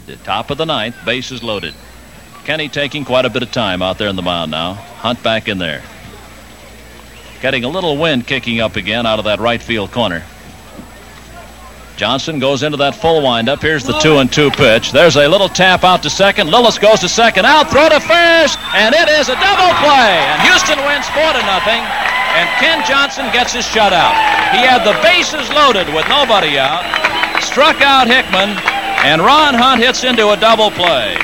The top of the ninth, bases loaded. Kenny taking quite a bit of time out there in the mound now. Hunt back in there. Getting a little wind kicking up again out of that right field corner. Johnson goes into that full windup. Here's the 2-2 pitch. There's a little tap out to second. Lillis goes to second. Out, throw to first, and it is a double play. And Houston wins 4-0. And Ken Johnson gets his shutout. He had the bases loaded with nobody out. Struck out Hickman, and Ron Hunt hits into a double play.